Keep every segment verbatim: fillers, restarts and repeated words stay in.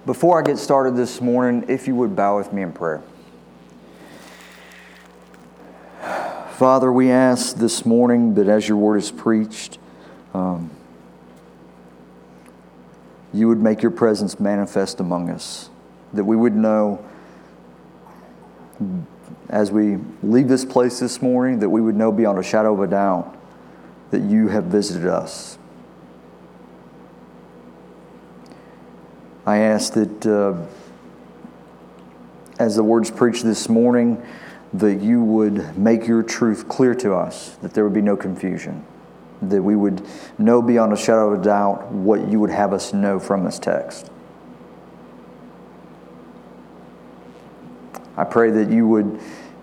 Before I get started this morning, if you would bow with me in prayer. Father, we ask this morning that as your word is preached, um, you would make your presence manifest among us, that we would know as we leave this place this morning, that we would know beyond a shadow of a doubt that you have visited us. I ask that uh, as the words preached this morning, that you would make your truth clear to us, that there would be no confusion, that we would know beyond a shadow of a doubt what you would have us know from this text. I pray that you would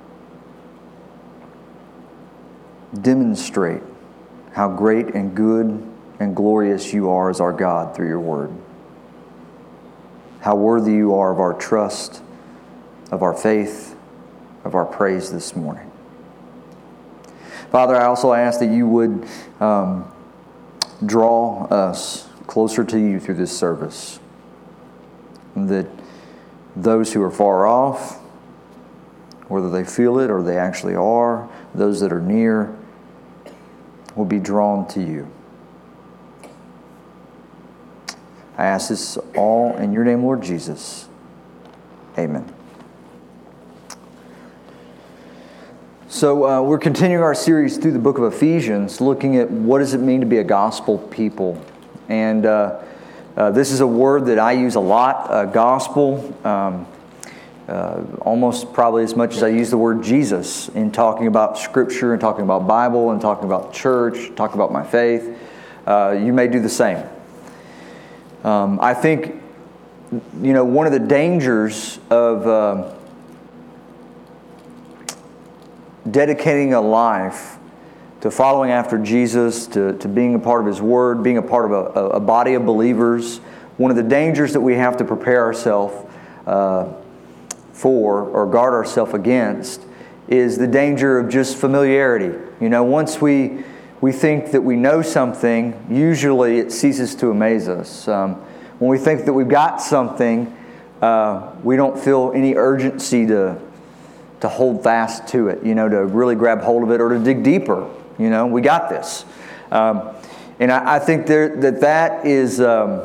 demonstrate how great and good and glorious you are as our God through your word. How worthy you are of our trust, of our faith, of our praise this morning. Father, I also ask that you would um, draw us closer to you through this service. That those who are far off, whether they feel it or they actually are, those that are near, will be drawn to you. I ask this all in your name, Lord Jesus. Amen. So uh, we're continuing our series through the book of Ephesians, looking at what does it mean to be a gospel people. And uh, uh, this is a word that I use a lot, uh, gospel, um, uh, almost probably as much as I use the word Jesus in talking about Scripture and talking about Bible and talking about church, talking about my faith. Uh, you may do the same. Um, I think, you know, one of the dangers of uh, dedicating a life to following after Jesus, to, to being a part of His Word, being a part of a, a body of believers, one of the dangers that we have to prepare ourselves uh, for or guard ourselves against is the danger of just familiarity. You know, once we... We think that we know something, usually it ceases to amaze us. Um, when we think that we've got something, uh, we don't feel any urgency to to hold fast to it, you know, to really grab hold of it or to dig deeper. You know, we got this. Um, and I, I think there, that that is, um,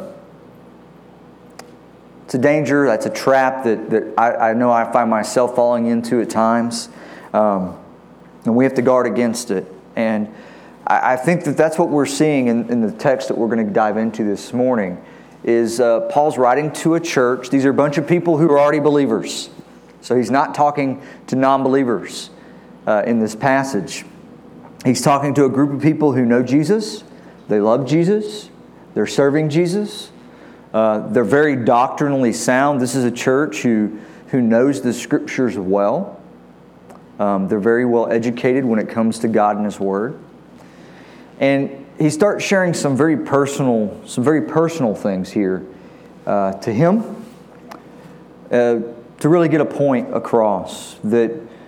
it's a danger, that's a trap that, that I, I know I find myself falling into at times. Um, and we have to guard against it. And I think that that's what we're seeing in, in the text that we're going to dive into this morning is uh, Paul's writing to a church. These are a bunch of people who are already believers. So he's not talking to non-believers uh, in this passage. He's talking to a group of people who know Jesus. They love Jesus. They're serving Jesus. Uh, they're very doctrinally sound. This is a church who, who knows the Scriptures well. Um, they're very well educated when it comes to God and His Word. And he starts sharing some very personal, some very personal things here uh, to him uh, to really get a point across that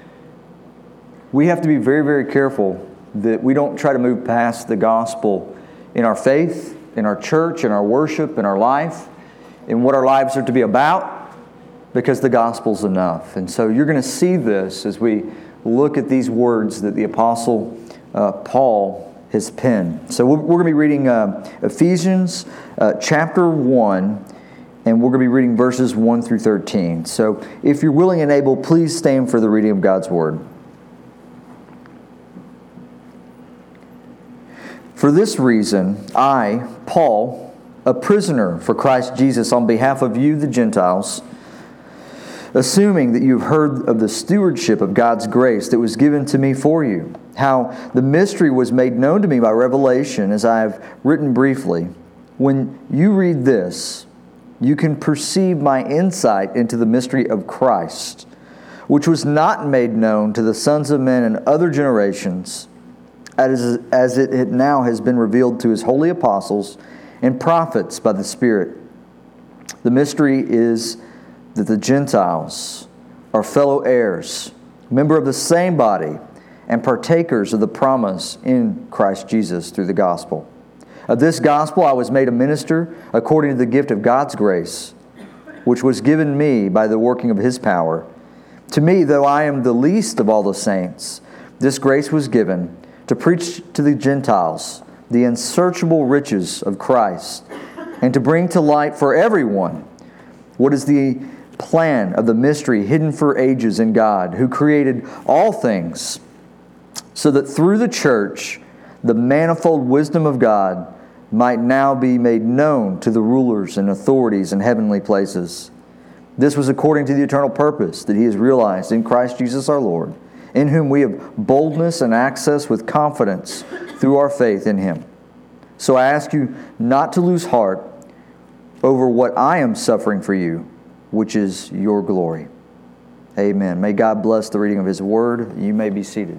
we have to be very, very careful that we don't try to move past the gospel in our faith, in our church, in our worship, in our life, in what our lives are to be about, because the gospel's enough. And so you're going to see this as we look at these words that the Apostle uh, Paul his pen. So we're going to be reading uh, Ephesians uh, chapter one, and we're going to be reading verses one through thirteen. So if you're willing and able, please stand for the reading of God's Word. For this reason, I, Paul, a prisoner for Christ Jesus on behalf of you, the Gentiles, assuming that you've heard of the stewardship of God's grace that was given to me for you, how the mystery was made known to me by revelation, as I have written briefly. When you read this, you can perceive my insight into the mystery of Christ, which was not made known to the sons of men in other generations, as, as it now has been revealed to His holy apostles and prophets by the Spirit. The mystery is that the Gentiles are fellow heirs, member of the same body, and partakers of the promise in Christ Jesus through the gospel. Of this gospel I was made a minister according to the gift of God's grace. which was given me by the working of His power. To me, though I am the least of all the saints, this grace was given to preach to the Gentiles the unsearchable riches of Christ, and to bring to light for everyone what is the plan of the mystery hidden for ages in God, who created all things, so that through the church the manifold wisdom of God might now be made known to the rulers and authorities in heavenly places. This was according to the eternal purpose that He has realized in Christ Jesus our Lord, in whom we have boldness and access with confidence through our faith in Him. So I ask you not to lose heart over what I am suffering for you, which is your glory. Amen. May God bless the reading of His Word. You may be seated.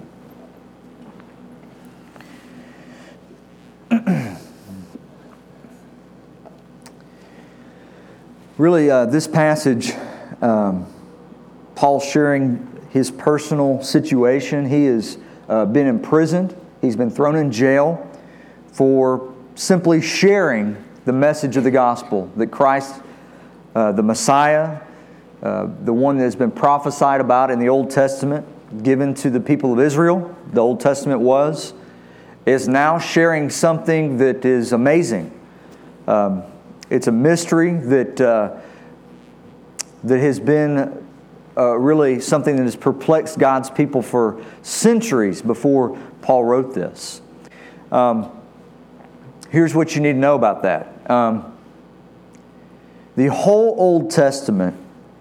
Really, uh, this passage, um, Paul's sharing his personal situation. He has uh, been imprisoned. He's been thrown in jail for simply sharing the message of the gospel, that Christ, uh, the Messiah, uh, the one that has been prophesied about in the Old Testament, given to the people of Israel, the Old Testament was, is now sharing something that is amazing. Um, it's a mystery that uh, that has been uh, really something that has perplexed God's people for centuries before Paul wrote this. Um, here's what you need to know about that. Um, the whole Old Testament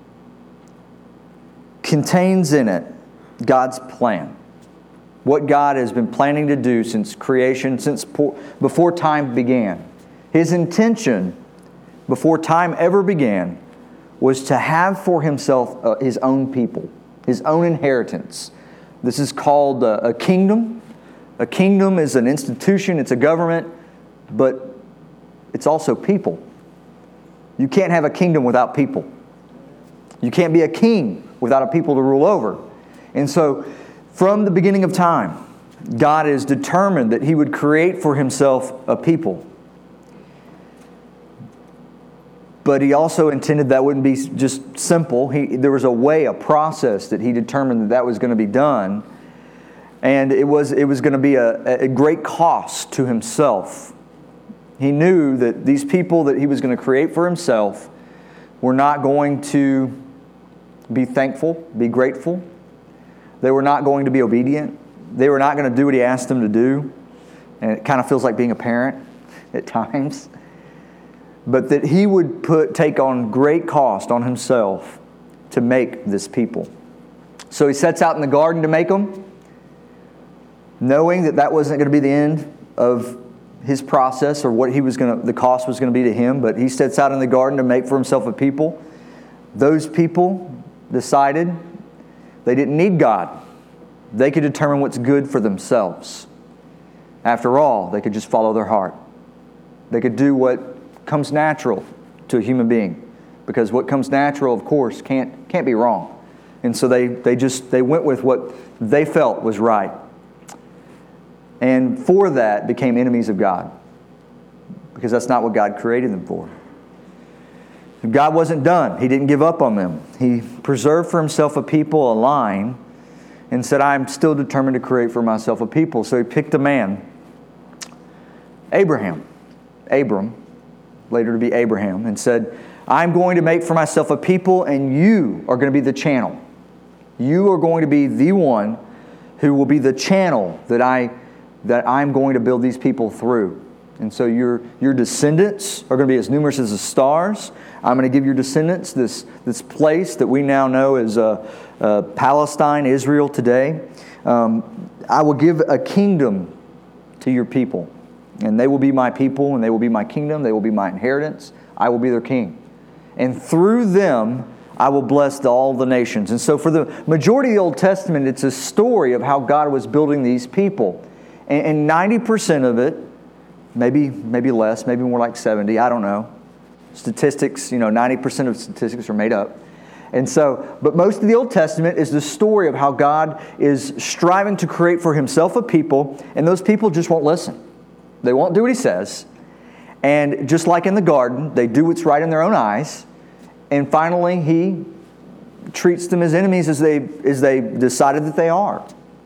contains in it God's plan. What God has been planning to do since creation, since before time began. His intention before time ever began was to have for Himself uh, His own people, His own inheritance. This is called uh, a kingdom. A kingdom is an institution, it's a government, but it's also people. You can't have a kingdom without people. You can't be a king without a people to rule over. And so, from the beginning of time, God is determined that He would create for Himself a people. But He also intended that wouldn't be just simple. He, there was a way, a process that He determined that that was going to be done. And it was, it was going to be a, a great cost to Himself. He knew that these people that He was going to create for Himself were not going to be thankful, be grateful. They were not going to be obedient. They were not going to do what He asked them to do. And it kind of feels like being a parent at times. But that He would put take on great cost on Himself to make this people. So He sets out in the garden to make them, knowing that that wasn't going to be the end of His process or what He was going to, the cost was going to be to Him. But He sets out in the garden to make for Himself a people. Those people decided they didn't need God. They could determine what's good for themselves. After all, they could just follow their heart. They could do what comes natural to a human being, because what comes natural, of course, can't can't be wrong. And so they they just they went with what they felt was right, and for that became enemies of God, because that's not what God created them for. God wasn't done. He didn't give up on them. He preserved for Himself a people, a line, and said, "I'm still determined to create for myself a people." So He picked a man, Abraham, Abram. later to be Abraham, and said, I'm going to make for myself a people, and you are going to be the channel. You are going to be the one who will be the channel that, I, that I'm going to build these people through. And so your, your descendants are going to be as numerous as the stars. I'm going to give your descendants this, this place that we now know as uh, uh, Palestine, Israel today. Um, I will give a kingdom to your people. And they will be my people, and they will be my kingdom. They will be my inheritance. I will be their king. And through them, I will bless the, all the nations. And so for the majority of the Old Testament, it's a story of how God was building these people. And, and ninety percent of it, maybe maybe less, maybe more like seventy, I don't know. Statistics, you know, ninety percent of statistics are made up. And so, but most of the Old Testament is the story of how God is striving to create for Himself a people, and those people just won't listen. They won't do what He says. And just like in the garden, they do what's right in their own eyes. And finally, he treats them as enemies as they, as they decided that they are.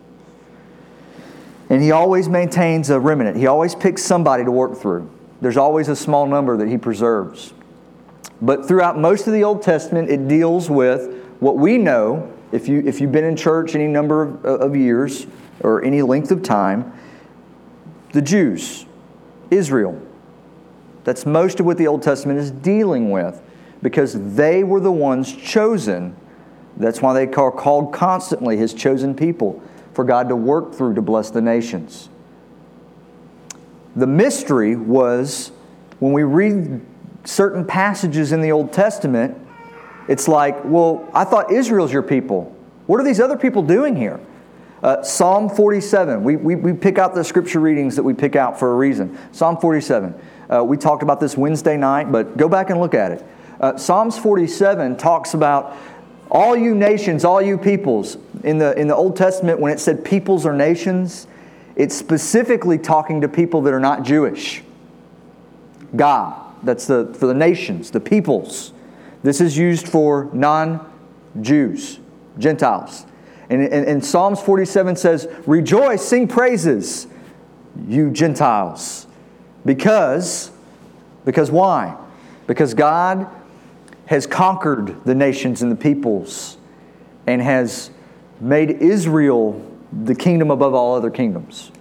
And he always maintains a remnant. He always picks somebody to work through. There's always a small number that he preserves. But throughout most of the Old Testament, it deals with what we know, if, you, if you've been in church any number of, of years or any length of time, the Jews, Israel. That's most of what the Old Testament is dealing with, because they were the ones chosen. That's why they are called constantly His chosen people, for God to work through to bless the nations. The mystery was, when we read certain passages in the Old Testament, it's like, well, I thought Israel's your people. What are these other people doing here? Uh, Psalm forty-seven. We, we, we pick out the scripture readings that we pick out for a reason. Psalm forty-seven. Uh, we talked about this Wednesday night, but go back and look at it. Uh, Psalms forty-seven talks about all you nations, all you peoples. In the, in the Old Testament, when it said peoples or nations, it's specifically talking to people that are not Jewish. God. That's the for the nations, the peoples. This is used for non-Jews, Gentiles. And, and, and Psalms forty-seven says, "Rejoice, sing praises, you Gentiles." Because, because why? Because God has conquered the nations and the peoples and has made Israel the kingdom above all other kingdoms.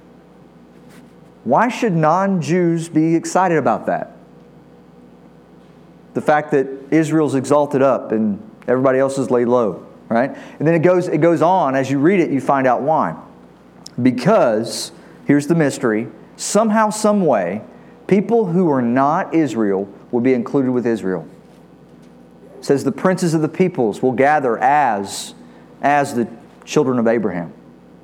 Why should non-Jews be excited about that? The fact that Israel's exalted up and everybody else is laid low, right? And then it goes, it goes on. As you read it, you find out why. Because, here's the mystery, somehow, some way, people who are not Israel will be included with Israel. It says the princes of the peoples will gather as, as the children of Abraham.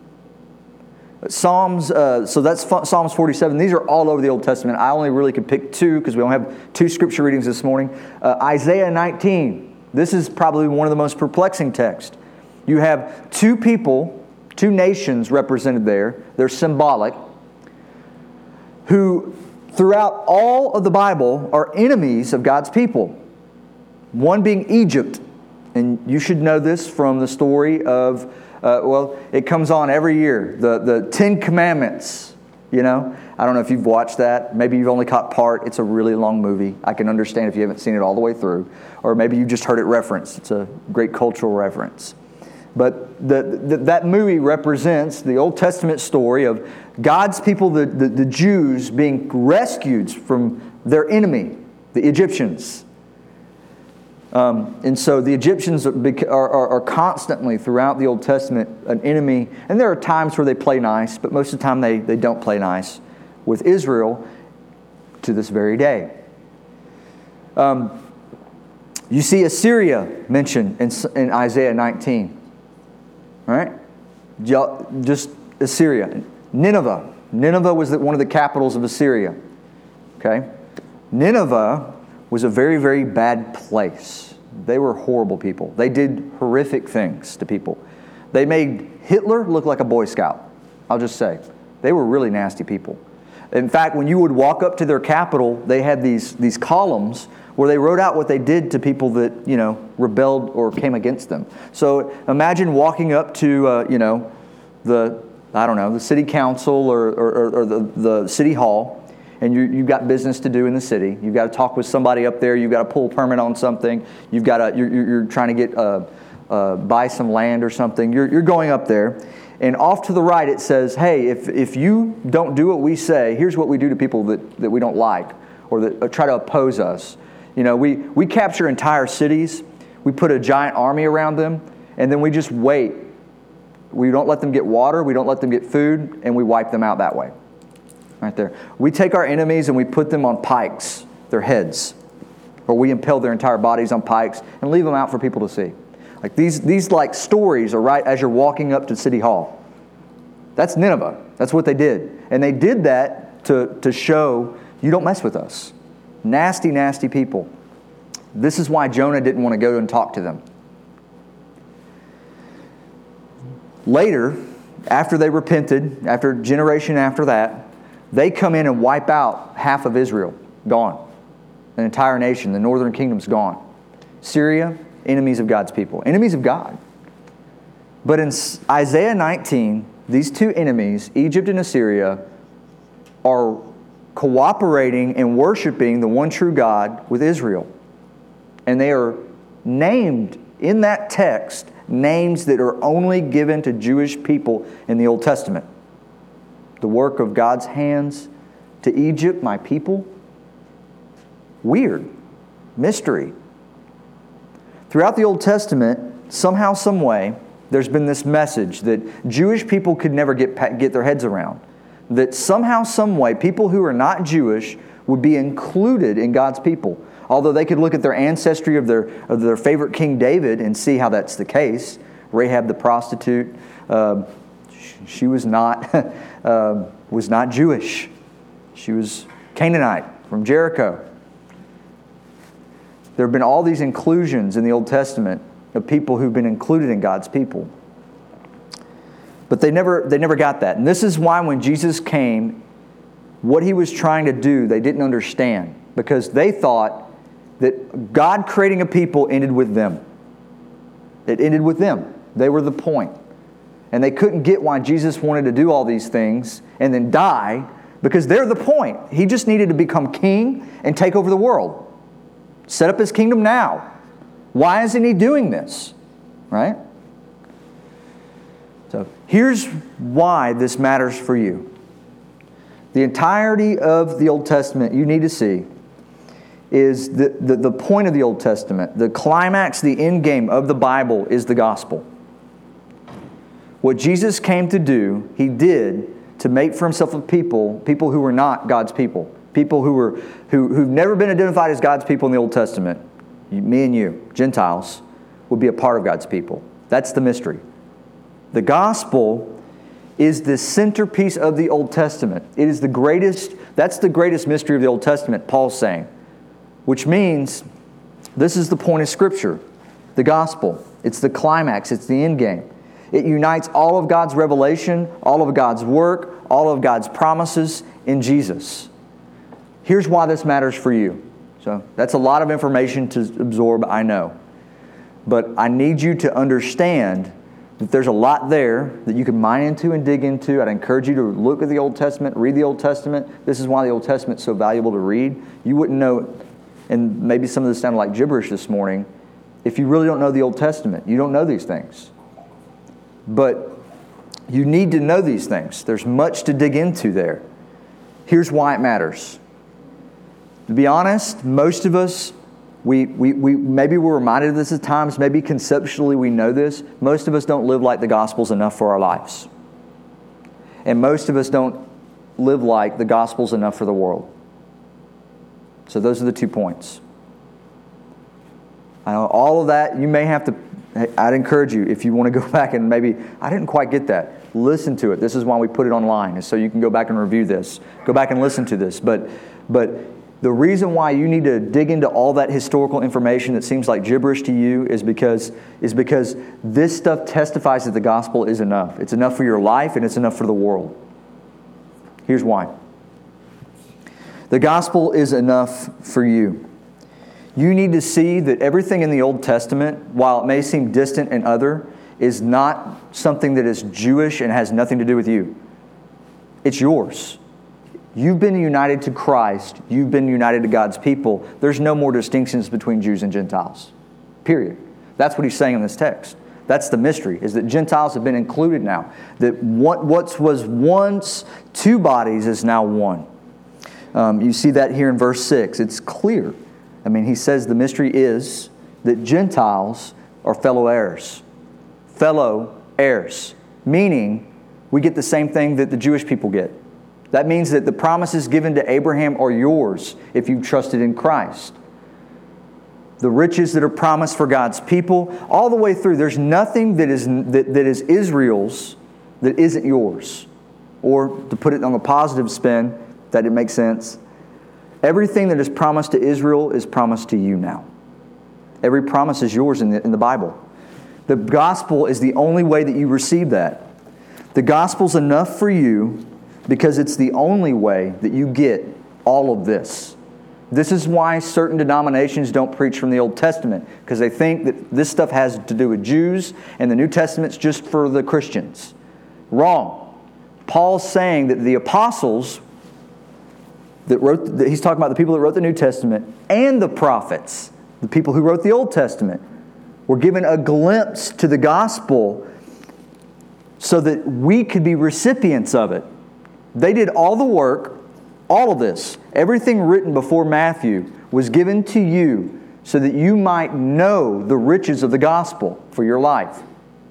Psalms, uh, so that's Psalms forty-seven. These are all over the Old Testament. I only really could pick two because we don't have two scripture readings this morning. Uh, Isaiah nineteen. This is probably one of the most perplexing texts. You have two people, two nations represented there. They're symbolic. Who, throughout all of the Bible, are enemies of God's people. One being Egypt. And you should know this from the story of Uh, well, it comes on every year. The the Ten Commandments, you know. I don't know if you've watched that. Maybe you've only caught part. It's a really long movie. I can understand if you haven't seen it all the way through. Or maybe you just heard it referenced. It's a great cultural reference. But the, the, that movie represents the Old Testament story of God's people, the, the, the Jews, being rescued from their enemy, the Egyptians. Um, and so the Egyptians are, are, are constantly, throughout the Old Testament, an enemy. And there are times where they play nice, but most of the time they, they don't play nice with Israel to this very day. Um, you see Assyria mentioned in, in Isaiah nineteen. All right? Just Assyria. Nineveh. Nineveh was one of the capitals of Assyria. Okay? Nineveh was a very, very bad place. They were horrible people. They did horrific things to people. They made Hitler look like a Boy Scout. I'll just say. They were really nasty people. In fact, when you would walk up to their capital, they had these, these columns where they wrote out what they did to people that, you know, rebelled or came against them. So imagine walking up to, uh, you know, the, I don't know, the city council or, or, or the, the city hall, and you, you've got business to do in the city. You've got to talk with somebody up there. You've got to pull a permit on something. You've got to, you're, you're trying to get, uh, uh, buy some land or something. You're, you're going up there. And off to the right it says, hey, if, if you don't do what we say, here's what we do to people that, that we don't like or that uh, try to oppose us. You know, we, we capture entire cities. We put a giant army around them. And then we just wait. We don't let them get water. We don't let them get food. And we wipe them out that way. Right there. We take our enemies and we put them on pikes, their heads. Or we impale their entire bodies on pikes and leave them out for people to see. Like these, these like stories are right as you're walking up to City Hall. That's Nineveh. That's what they did. And they did that to, to show you don't mess with us. Nasty, nasty people. This is why Jonah didn't want to go and talk to them. Later, after they repented, after a generation after that, they come in and wipe out half of Israel. Gone. An entire nation. The northern kingdom's gone. Syria, enemies of God's people, enemies of God. But in Isaiah nineteen, these two enemies, Egypt and Assyria, are cooperating and worshiping the one true God with Israel. And they are named in that text, names that are only given to Jewish people in the Old Testament. The work of God's hands to Egypt, my people. Weird. Mystery. Throughout the Old Testament, somehow, some way, there's been this message that Jewish people could never get, get their heads around. That somehow, some way, people who are not Jewish would be included in God's people. Although they could look at their ancestry of their of their favorite King David and see how that's the case. Rahab the prostitute, uh, she was not uh, was not Jewish. She was Canaanite from Jericho. There have been all these inclusions in the Old Testament of people who've been included in God's people. But they never they never got that. And this is why when Jesus came, what He was trying to do, they didn't understand. Because they thought that God creating a people ended with them. It ended with them. They were the point. And they couldn't get why Jesus wanted to do all these things and then die, because they're the point. He just needed to become king and take over the world. Set up His kingdom now. Why isn't He doing this? Right? So here's why this matters for you. The entirety of the Old Testament you need to see is the, the, the point of the Old Testament. The climax, the end game of the Bible is the gospel. What Jesus came to do, He did to make for Himself a people, people who were not God's people. People who were who, who've never been identified as God's people in the Old Testament. Me and you, Gentiles, would be a part of God's people. That's the mystery. The gospel is the centerpiece of the Old Testament. It is the greatest, that's the greatest mystery of the Old Testament, Paul's saying. Which means this is the point of Scripture, the gospel. It's the climax, it's the end game. It unites all of God's revelation, all of God's work, all of God's promises in Jesus. Here's why this matters for you. So that's a lot of information to absorb, I know. But I need you to understand that there's a lot there that you can mine into and dig into. I'd encourage you to look at the Old Testament, read the Old Testament. This is why the Old Testament is so valuable to read. You wouldn't know, and maybe some of this sounded like gibberish this morning, if you really don't know the Old Testament. You don't know these things. But you need to know these things. There's much to dig into there. Here's why it matters. To be honest, most of us, we, we, we maybe we're reminded of this at times, maybe conceptually we know this. Most of us don't live like the gospel's enough for our lives. And most of us don't live like the gospel's enough for the world. So those are the two points. I know all of that, you may have to, I'd encourage you, if you want to go back and maybe, I didn't quite get that, listen to it. This is why we put it online, is so you can go back and review this. Go back and listen to this. But, but the reason why you need to dig into all that historical information that seems like gibberish to you is because, is because this stuff testifies that the gospel is enough. It's enough for your life and it's enough for the world. Here's why. The gospel is enough for you. You need to see that everything in the Old Testament, while it may seem distant and other, is not something that is Jewish and has nothing to do with you. It's yours. You've been united to Christ. You've been united to God's people. There's no more distinctions between Jews and Gentiles. Period. That's what he's saying in this text. That's the mystery, is that Gentiles have been included now. That what what was once two bodies is now one. Um, you see that here in verse six. It's clear. I mean, he says the mystery is that Gentiles are fellow heirs. Fellow heirs. Meaning, we get the same thing that the Jewish people get. That means that the promises given to Abraham are yours if you've trusted in Christ. The riches that are promised for God's people, all the way through, there's nothing that is that, that is Israel's that isn't yours. Or, to put it on the positive spin, that it makes sense, everything that is promised to Israel is promised to you now. Every promise is yours in the, in the Bible. The gospel is the only way that you receive that. The gospel's enough for you because it's the only way that you get all of this. This is why certain denominations don't preach from the Old Testament, because they think that this stuff has to do with Jews and the New Testament's just for the Christians. Wrong. Paul's saying that the apostles that wrote, that he's talking about the people that wrote the New Testament and the prophets, the people who wrote the Old Testament, were given a glimpse to the gospel so that we could be recipients of it. They did all the work. All of this, everything written before Matthew, was given to you so that you might know the riches of the gospel for your life.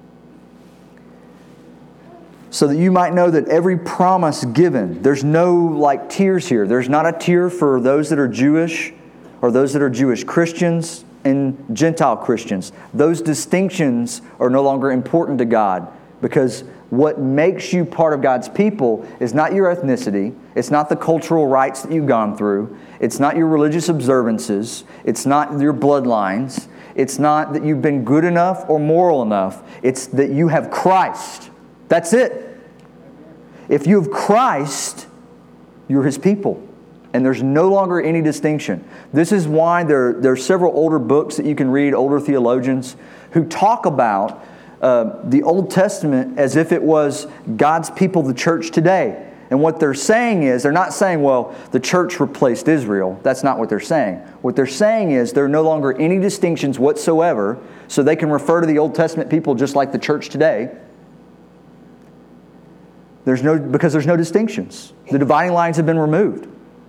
So that you might know that every promise given, there's no like tiers here. There's not a tier for those that are Jewish or those that are Jewish Christians and Gentile Christians. Those distinctions are no longer important to God, because what makes you part of God's people is not your ethnicity. It's not the cultural rites that you've gone through. It's not your religious observances. It's not your bloodlines. It's not that you've been good enough or moral enough. It's that you have Christ. That's it. If you have Christ, you're His people. And there's no longer any distinction. This is why there, there are several older books that you can read, older theologians, who talk about Uh, the Old Testament as if it was God's people, the church today. And what they're saying is, they're not saying, well, the church replaced Israel. That's not what they're saying. What they're saying is there are no longer any distinctions whatsoever, so they can refer to the Old Testament people just like the church today. There's no, because there's no distinctions. The dividing lines have been removed.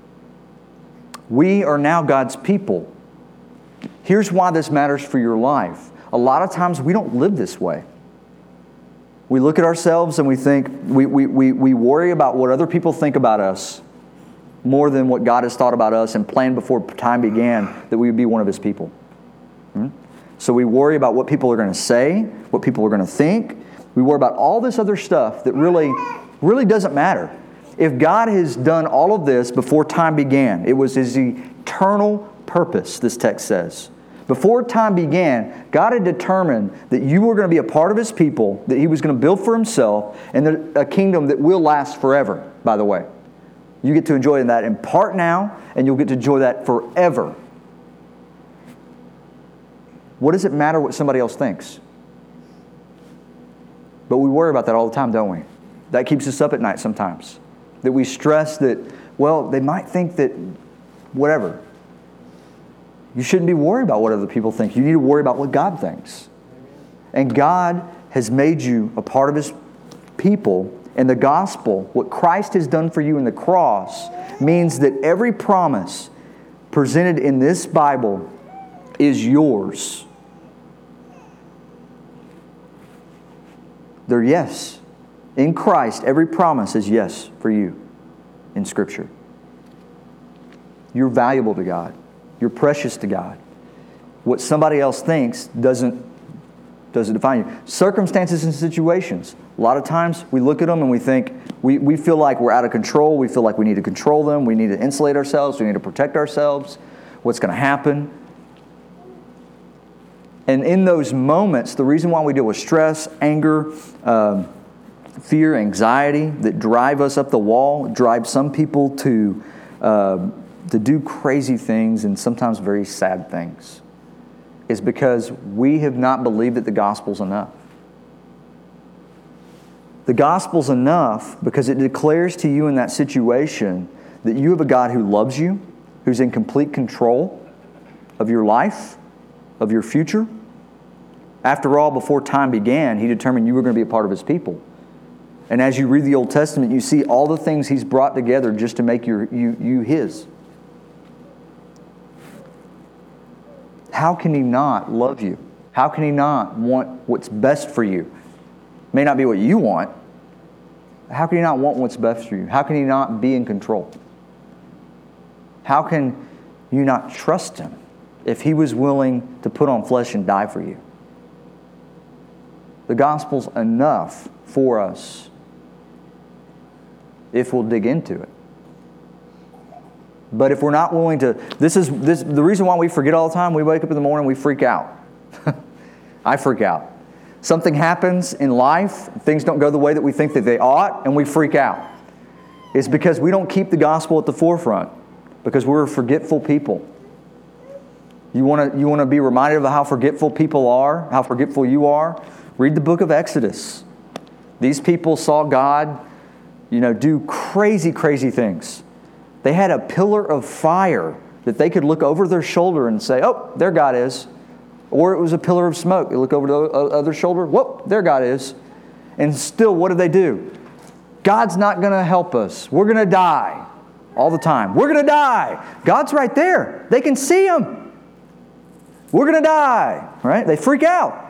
We are now God's people. Here's why this matters for your life. A lot of times we don't live this way. We look at ourselves and we think, we, we, we, we worry about what other people think about us more than what God has thought about us and planned before time began that we would be one of His people. Hmm? So we worry about what people are going to say, what people are going to think. We worry about all this other stuff that really, really doesn't matter. If God has done all of this before time began, it was His eternal purpose, this text says. Before time began, God had determined that you were going to be a part of His people, that He was going to build for Himself, and a kingdom that will last forever, by the way. You get to enjoy that in part now, and you'll get to enjoy that forever. What does it matter what somebody else thinks? But we worry about that all the time, don't we? That keeps us up at night sometimes. That we stress that, well, they might think that whatever. You shouldn't be worried about what other people think. You need to worry about what God thinks. And God has made you a part of His people. And the gospel, what Christ has done for you in the cross, means that every promise presented in this Bible is yours. They're yes. In Christ, every promise is yes for you in Scripture. You're valuable to God. You're precious to God. What somebody else thinks doesn't, doesn't define you. Circumstances and situations. A lot of times we look at them and we think, we, we feel like we're out of control. We feel like we need to control them. We need to insulate ourselves. We need to protect ourselves. What's going to happen? And in those moments, the reason why we deal with stress, anger, um, fear, anxiety that drive us up the wall, drive some people to... Uh, to do crazy things and sometimes very sad things, is because we have not believed that the gospel's enough. The gospel's enough because it declares to you in that situation that you have a God who loves you, who's in complete control of your life, of your future. After all, before time began, He determined you were going to be a part of His people. And as you read the Old Testament, you see all the things He's brought together just to make your, you, you His. How can He not love you? How can He not want what's best for you? It may not be what you want. How can He not want what's best for you? How can He not be in control? How can you not trust Him if He was willing to put on flesh and die for you? The gospel's enough for us if we'll dig into it. But if we're not willing to, this is this the reason why we forget all the time. We wake up in the morning, we freak out. I freak out. Something happens in life, things don't go the way that we think that they ought, and we freak out. It's because we don't keep the gospel at the forefront. because we're a forgetful people. You want to you want to be reminded of how forgetful people are, how forgetful you are? Read the book of Exodus. These people saw God, you know, do crazy, crazy things. They had a pillar of fire that they could look over their shoulder and say, oh, there God is. Or it was a pillar of smoke. They look over the other shoulder, whoop, there God is. And still, what do they do? God's not going to help us. We're going to die all the time. We're going to die. God's right there. They can see Him. We're going to die, right? They freak out.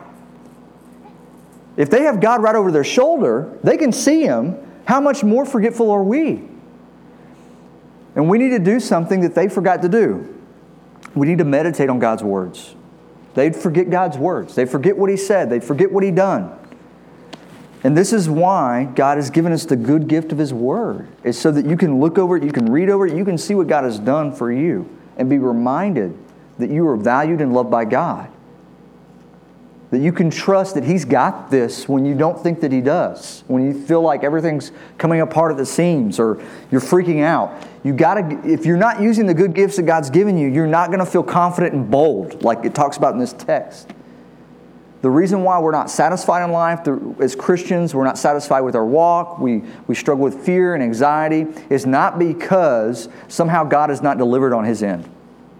If they have God right over their shoulder, they can see Him. How much more forgetful are we? And we need to do something that they forgot to do. We need to meditate on God's words. They'd forget God's words. They'd forget what He said. They'd forget what He done. And this is why God has given us the good gift of His Word. It's so that you can look over it, you can read over it, you can see what God has done for you and be reminded that you are valued and loved by God. That you can trust that He's got this when you don't think that He does. When you feel like everything's coming apart at the seams or you're freaking out. You gotta, if you're not using the good gifts that God's given you, you're not going to feel confident and bold like it talks about in this text. The reason why we're not satisfied in life as Christians, we're not satisfied with our walk, we, we struggle with fear and anxiety, is not because somehow God has not delivered on His end.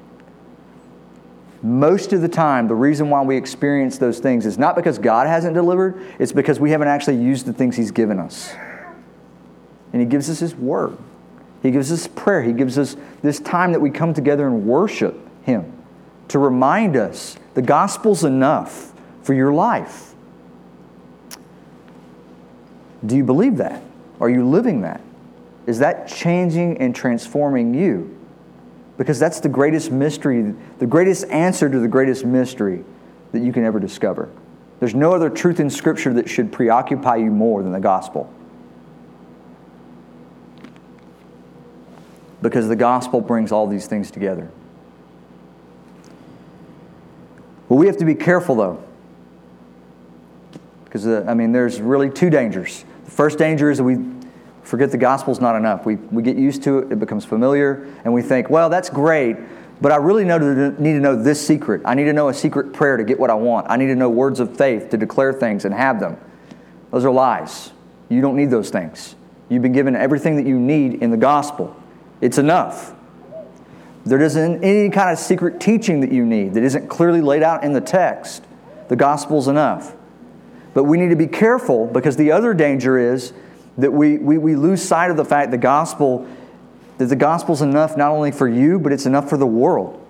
Most of the time, the reason why we experience those things is not because God hasn't delivered, it's because we haven't actually used the things He's given us. And He gives us His Word. He gives us prayer. He gives us this time that we come together and worship Him to remind us the gospel's enough for your life. Do you believe that? Are you living that? Is that changing and transforming you? Because that's the greatest mystery, the greatest answer to the greatest mystery that you can ever discover. There's no other truth in Scripture that should preoccupy you more than the gospel. Because the gospel brings all these things together. Well, we have to be careful, though. Because, uh, I mean, there's really two dangers. The first danger is that we forget the gospel's not enough. We we get used to it, it becomes familiar, and we think, well, that's great, but I really know to, need to know this secret. I need to know a secret prayer to get what I want. I need to know words of faith to declare things and have them. Those are lies. You don't need those things. You've been given everything that you need in the gospel. It's enough. There isn't any kind of secret teaching that you need that isn't clearly laid out in the text. The gospel's enough. But we need to be careful because the other danger is that we, we, we lose sight of the fact the gospel, that the gospel's enough not only for you, but it's enough for the world.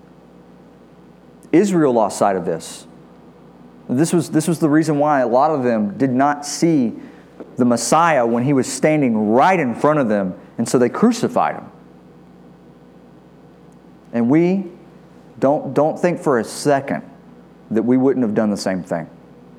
Israel lost sight of this. This was, this was the reason why a lot of them did not see the Messiah when He was standing right in front of them, and so they crucified Him. And we don't, don't think for a second that we wouldn't have done the same thing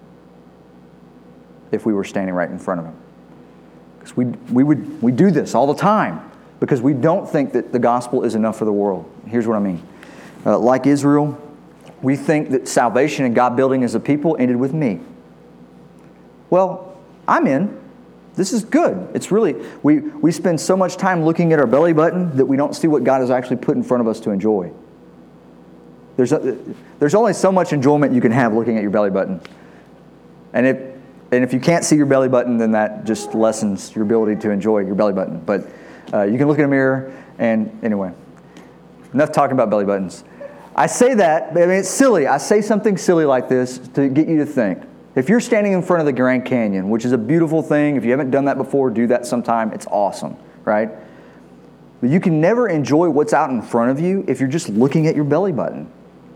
if we were standing right in front of Him. Because we, we, would, we do this all the time because we don't think that the gospel is enough for the world. Here's what I mean. Uh, like Israel, we think that salvation and God building as a people ended with me. Well, I'm in. This is good. It's really, we, we spend so much time looking at our belly button that we don't see what God has actually put in front of us to enjoy. There's, a, there's only so much enjoyment you can have looking at your belly button. And if, and if you can't see your belly button, then that just lessens your ability to enjoy your belly button. But uh, you can look in a mirror and, anyway, enough talking about belly buttons. I say that, but I mean, it's silly. I say something silly like this to get you to think. If you're standing in front of the Grand Canyon, which is a beautiful thing, if you haven't done that before, do that sometime. It's awesome, right? But you can never enjoy what's out in front of you if you're just looking at your belly button.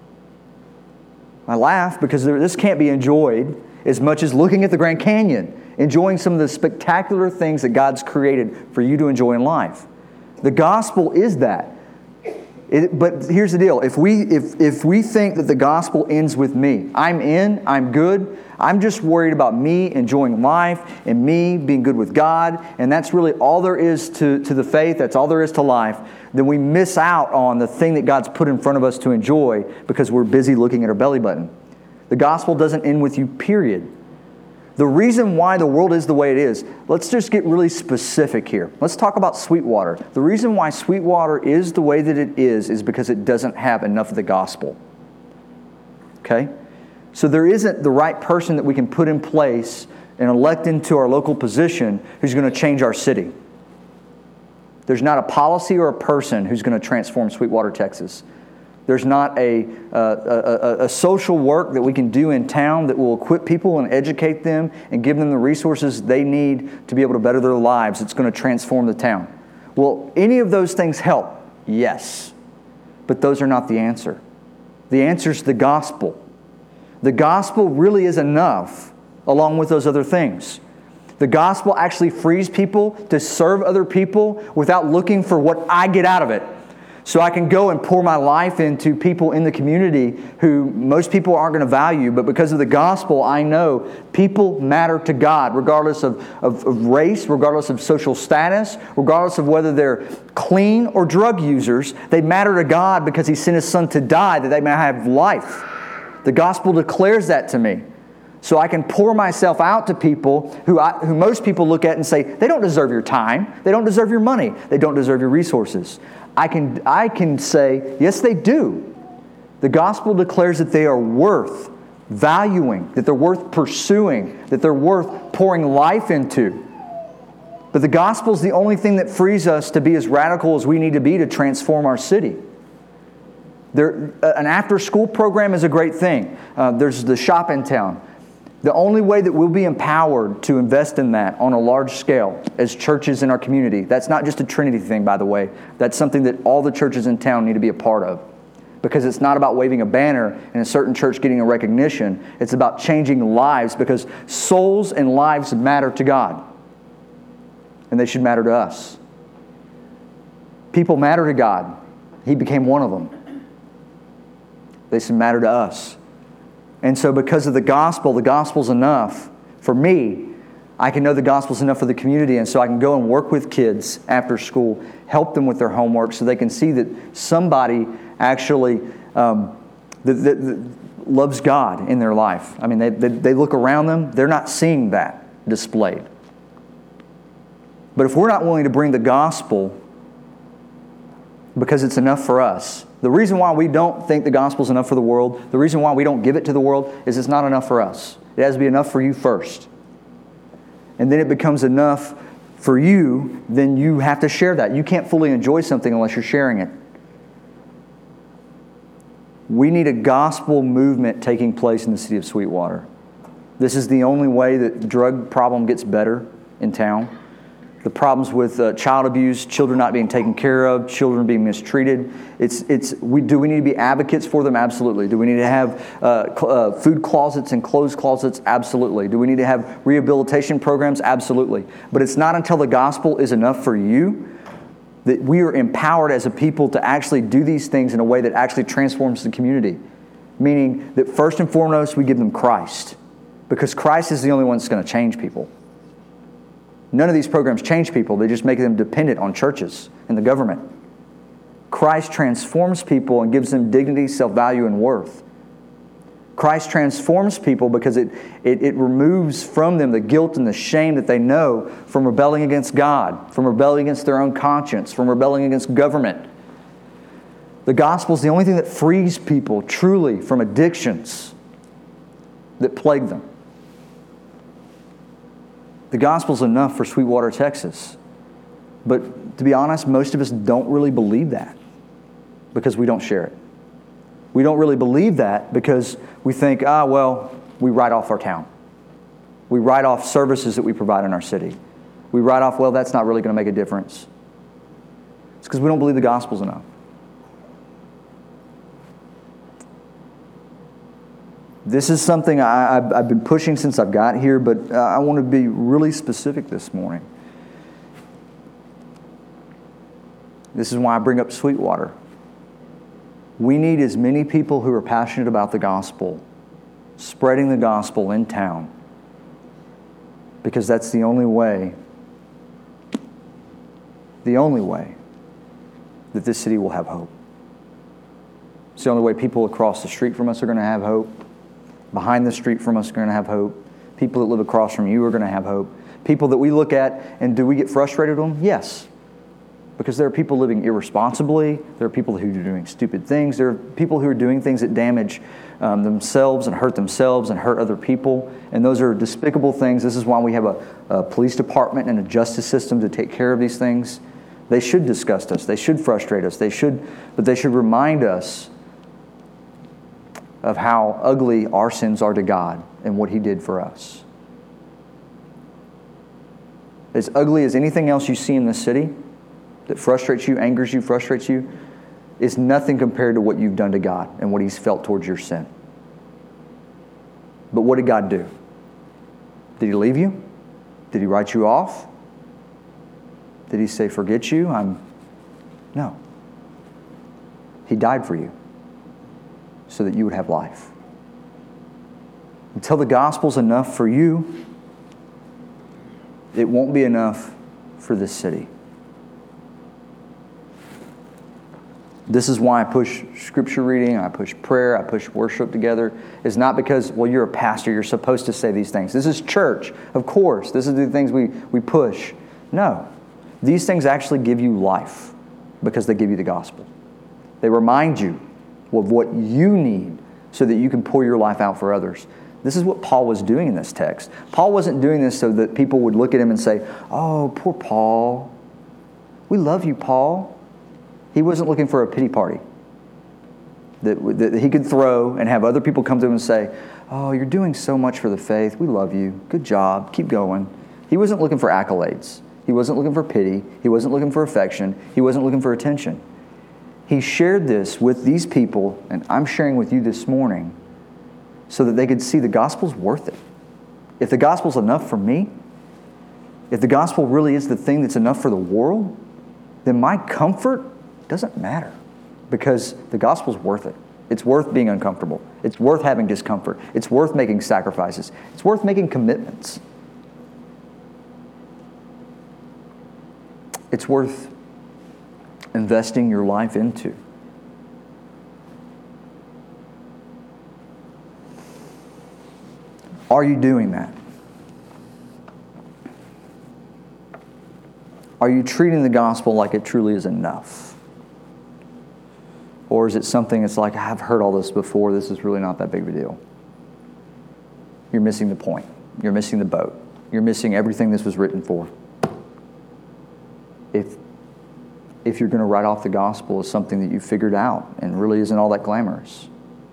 I laugh because this can't be enjoyed as much as looking at the Grand Canyon, enjoying some of the spectacular things that God's created for you to enjoy in life. The gospel is that. It, but here's the deal. If we if if we think that the gospel ends with me, I'm in, I'm good, I'm just worried about me enjoying life and me being good with God, and that's really all there is to, to the faith, that's all there is to life, then we miss out on the thing that God's put in front of us to enjoy because we're busy looking at our belly button. The gospel doesn't end with you, period. The The reason why the world is the way it is, let's just get really specific here. Let's talk about Sweetwater. The reason why Sweetwater is the way that it is is because it doesn't have enough of the gospel. Okay? So there isn't the right person that we can put in place and elect into our local position who's going to change our city. There's not a policy or a person who's going to transform Sweetwater, Texas. There's not a, uh, a, a, a social work that we can do in town that will equip people and educate them and give them the resources they need to be able to better their lives. It's going to transform the town. Will any of those things help? Yes. But those are not the answer. The answer is the gospel. The gospel really is enough along with those other things. The gospel actually frees people to serve other people without looking for what I get out of it. So I can go and pour my life into people in the community who most people aren't going to value, but because of the gospel, I know people matter to God, regardless of, of, of race, regardless of social status, regardless of whether they're clean or drug users. They matter to God because He sent His Son to die that they may have life. The gospel declares that to me. So I can pour myself out to people who, I, who most people look at and say, they don't deserve your time, they don't deserve your money, they don't deserve your resources. I can, I can say, yes, they do. The gospel declares that they are worth valuing, that they're worth pursuing, that they're worth pouring life into. But the gospel is the only thing that frees us to be as radical as we need to be to transform our city. There, an after-school program is a great thing. Uh, there's the shop in town. The only way that we'll be empowered to invest in that on a large scale as churches in our community, that's not just a Trinity thing, by the way. That's something that all the churches in town need to be a part of. Because it's not about waving a banner and a certain church getting a recognition. It's about changing lives, because souls and lives matter to God. And they should matter to us. People matter to God. He became one of them. They should matter to us. And so because of the gospel, the gospel's enough for me. I can know the gospel's enough for the community, and so I can go and work with kids after school, help them with their homework so they can see that somebody actually um, that, that, that loves God in their life. I mean, they, they, they look around them, they're not seeing that displayed. But if we're not willing to bring the gospel because it's enough for us, the reason why we don't think the gospel is enough for the world, the reason why we don't give it to the world, is it's not enough for us. It has to be enough for you first. And then it becomes enough for you, then you have to share that. You can't fully enjoy something unless you're sharing it. We need a gospel movement taking place in the city of Sweetwater. This is the only way that the drug problem gets better in town. The problems with uh, child abuse, children not being taken care of, children being mistreated. It's it's. We do we need to be advocates for them? Absolutely. Do we need to have uh, cl- uh, food closets and clothes closets? Absolutely. Do we need to have rehabilitation programs? Absolutely. But it's not until the gospel is enough for you that we are empowered as a people to actually do these things in a way that actually transforms the community. Meaning that first and foremost, we give them Christ, because Christ is the only one that's going to change people. None of these programs change people. They just make them dependent on churches and the government. Christ transforms people and gives them dignity, self-value, and worth. Christ transforms people because it, it, it removes from them the guilt and the shame that they know from rebelling against God, from rebelling against their own conscience, from rebelling against government. The gospel is the only thing that frees people truly from addictions that plague them. The gospel's enough for Sweetwater, Texas. But to be honest, most of us don't really believe that because we don't share it. We don't really believe that because we think, ah, well, we write off our town. We write off services that we provide in our city. We write off, well, that's not really going to make a difference. It's because we don't believe the gospel's enough. This is something I, I've, I've been pushing since I've got here, but uh, I want to be really specific this morning. This is why I bring up Sweetwater. We need as many people who are passionate about the gospel, spreading the gospel in town, because that's the only way, the only way that this city will have hope. It's the only way people across the street from us are going to have hope. Behind the street from us are going to have hope. People that live across from you are going to have hope. People that we look at, and do we get frustrated with them? Yes. Because there are people living irresponsibly. There are people who are doing stupid things. There are people who are doing things that damage um, themselves and hurt themselves and hurt other people. And those are despicable things. This is why we have a, a police department and a justice system to take care of these things. They should disgust us. They should frustrate us. They should, but they should remind us of how ugly our sins are to God and what He did for us. As ugly as anything else you see in this city that frustrates you, angers you, frustrates you, is nothing compared to what you've done to God and what He's felt towards your sin. But what did God do? Did He leave you? Did He write you off? Did He say, forget you? I'm... No. He died for you so that you would have life. Until the gospel's enough for you, it won't be enough for this city. This is why I push scripture reading, I push prayer, I push worship together. It's not because, well, you're a pastor, you're supposed to say these things. This is church, of course. This is the things we, we push. No. These things actually give you life because they give you the gospel. They remind you of what you need so that you can pour your life out for others. This is what Paul was doing in this text. Paul wasn't doing this so that people would look at him and say, oh, poor Paul. We love you, Paul. He wasn't looking for a pity party that, that he could throw and have other people come to him and say, oh, you're doing so much for the faith. We love you. Good job. Keep going. He wasn't looking for accolades. He wasn't looking for pity. He wasn't looking for affection. He wasn't looking for attention. He shared this with these people, and I'm sharing with you this morning, so that they could see the gospel's worth it. If the gospel's enough for me, if the gospel really is the thing that's enough for the world, then my comfort doesn't matter because the gospel's worth it. It's worth being uncomfortable. It's worth having discomfort. It's worth making sacrifices. It's worth making commitments. It's worth investing your life into. Are you doing that? Are you treating the gospel like it truly is enough? Or is it something that's like, I've heard all this before, this is really not that big of a deal? You're missing the point. You're missing the boat. You're missing everything this was written for. If, if you're going to write off the gospel as something that you figured out and really isn't all that glamorous,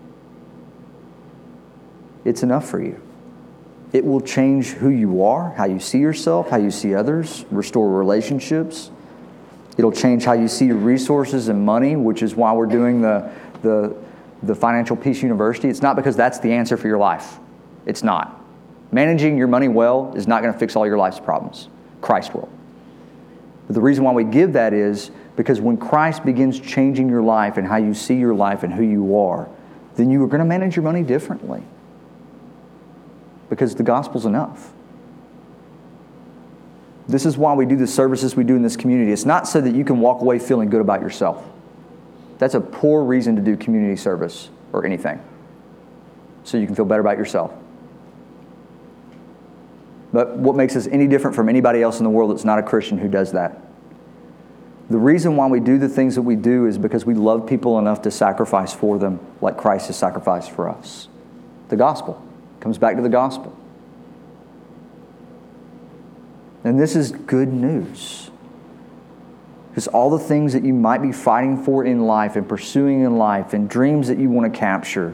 it's enough for you. It will change who you are, how you see yourself, how you see others, restore relationships. It'll change how you see your resources and money, which is why we're doing the, the, the Financial Peace University. It's not because that's the answer for your life. It's not. Managing your money well is not going to fix all your life's problems. Christ will. But the reason why we give that is because when Christ begins changing your life and how you see your life and who you are, then you are going to manage your money differently. Because the gospel's enough. This is why we do the services we do in this community. It's not so that you can walk away feeling good about yourself. That's a poor reason to do community service or anything. So you can feel better about yourself. But what makes us any different from anybody else in the world that's not a Christian who does that? The reason why we do the things that we do is because we love people enough to sacrifice for them like Christ has sacrificed for us. The gospel. Comes back to the gospel. And this is good news. Because all the things that you might be fighting for in life and pursuing in life and dreams that you want to capture,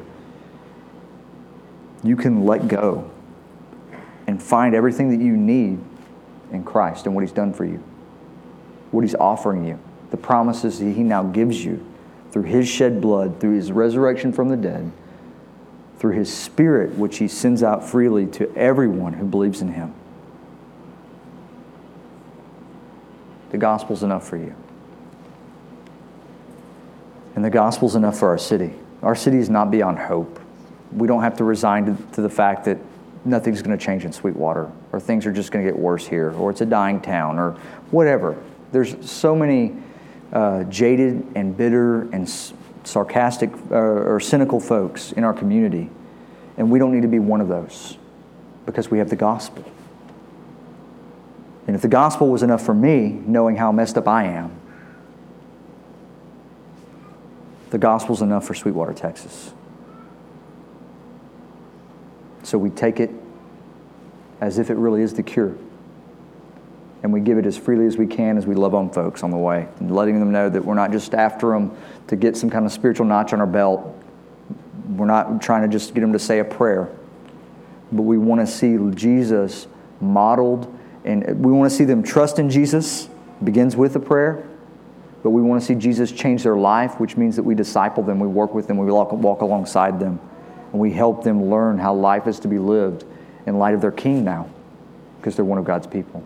you can let go and find everything that you need in Christ and what He's done for you. What He's offering you. The promises that He now gives you through His shed blood, through His resurrection from the dead, through His Spirit, which He sends out freely to everyone who believes in Him. The gospel's enough for you. And the gospel's enough for our city. Our city is not beyond hope. We don't have to resign to, to the fact that nothing's going to change in Sweetwater, or things are just going to get worse here, or it's a dying town, or whatever. There's so many uh, jaded and bitter and sarcastic uh, or cynical folks in our community, and we don't need to be one of those. Because we have the gospel. And if the gospel was enough for me, knowing how messed up I am, the gospel's enough for Sweetwater, Texas. So we take it as if it really is the cure. And we give it as freely as we can as we love on folks on the way. And letting them know that we're not just after them to get some kind of spiritual notch on our belt. We're not trying to just get them to say a prayer. But we want to see Jesus modeled. And we want to see them trust in Jesus. It begins with a prayer. But we want to see Jesus change their life, which means that we disciple them, we work with them, we walk, walk alongside them. And we help them learn how life is to be lived in light of their King now. Because they're one of God's people.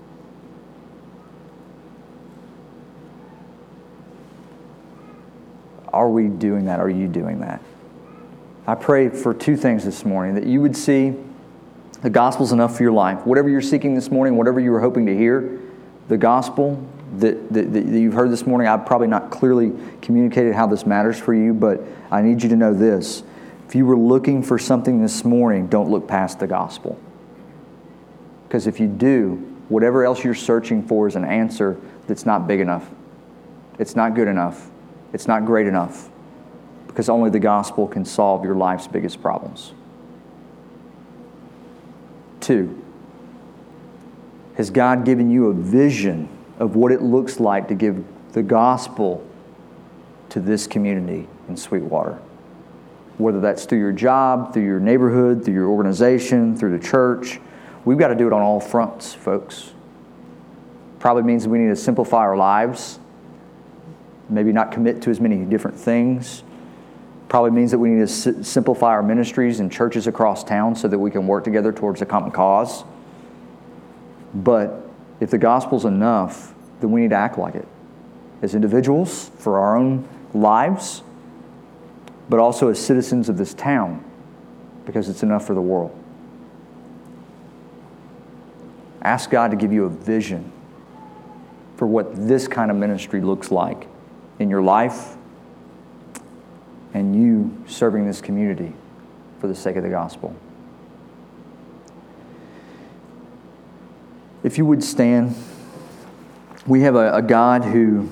Are we doing that? Are you doing that? I pray for two things this morning. That you would see the gospel's enough for your life. Whatever you're seeking this morning, whatever you were hoping to hear, the gospel that, that, that you've heard this morning, I've probably not clearly communicated how this matters for you, but I need you to know this. If you were looking for something this morning, don't look past the gospel. Because if you do, whatever else you're searching for is an answer that's not big enough. It's not good enough. It's not great enough. Because only the gospel can solve your life's biggest problems. Two, has God given you a vision of what it looks like to give the gospel to this community in Sweetwater? Whether that's through your job, through your neighborhood, through your organization, through the church. We've got to do it on all fronts, folks. Probably means we need to simplify our lives. Maybe not commit to as many different things. Probably means that we need to s- simplify our ministries and churches across town so that we can work together towards a common cause. But if the gospel's enough, then we need to act like it. As individuals, for our own lives, but also as citizens of this town, because it's enough for the world. Ask God to give you a vision for what this kind of ministry looks like in your life and you serving this community for the sake of the gospel. If you would stand, we have a, a God who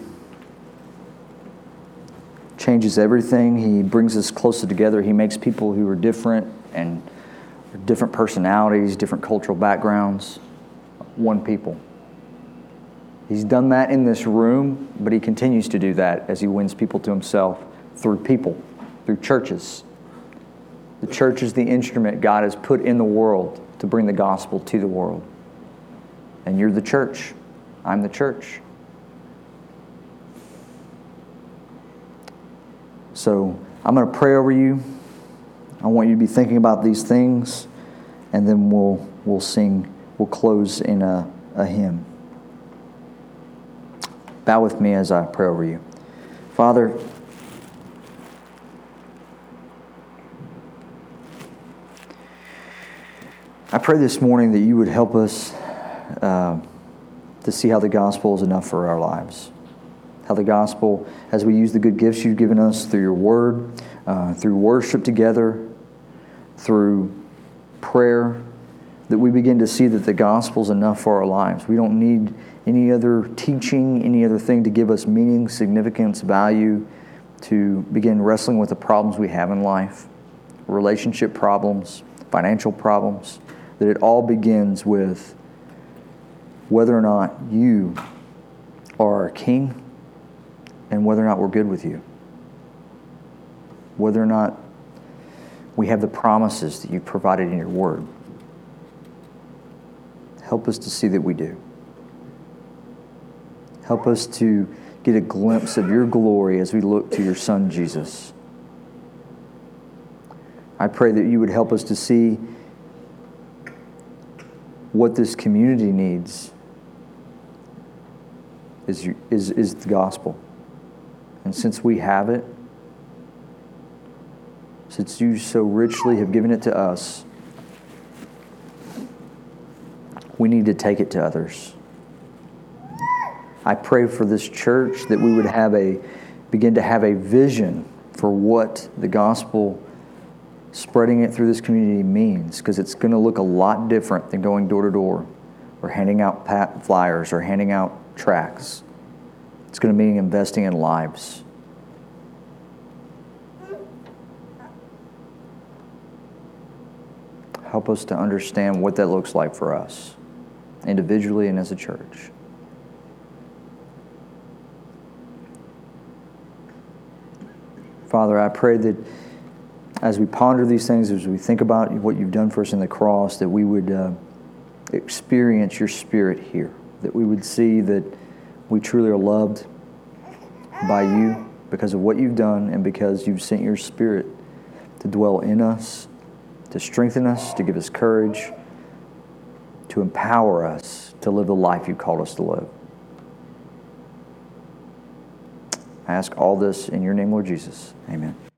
changes everything. He brings us closer together. He makes people who are different and different personalities, different cultural backgrounds, one people. He's done that in this room, but He continues to do that as He wins people to Himself through people, through churches. The church is the instrument God has put in the world to bring the gospel to the world. And you're the church. I'm the church. So I'm going to pray over you. I want you to be thinking about these things, and then we'll we'll sing. We'll close in a, a hymn. Bow with me as I pray over you. Father, I pray this morning that you would help us uh, to see how the gospel is enough for our lives. How the gospel, as we use the good gifts you've given us through your word, uh, through worship together, through prayer, that we begin to see that the gospel is enough for our lives. We don't need any other teaching, any other thing to give us meaning, significance, value, to begin wrestling with the problems we have in life, relationship problems, financial problems, that it all begins with whether or not you are our King and whether or not we're good with you. Whether or not we have the promises that you've provided in your word. Help us to see that we do. Help us to get a glimpse of your glory as we look to your Son, Jesus. I pray that you would help us to see what this community needs is, is, is the gospel. And since we have it, since you so richly have given it to us, we need to take it to others. I pray for this church that we would have a begin to have a vision for what the gospel spreading it through this community means, because it's going to look a lot different than going door to door or handing out pat flyers or handing out tracts. It's going to mean investing in lives. Help us to understand what that looks like for us, individually and as a church. Father, I pray that as we ponder these things, as we think about what you've done for us in the cross, that we would uh, experience your Spirit here, that we would see that we truly are loved by you because of what you've done and because you've sent your Spirit to dwell in us, to strengthen us, to give us courage, to empower us to live the life you called us to live. I ask all this in your name, Lord Jesus. Amen.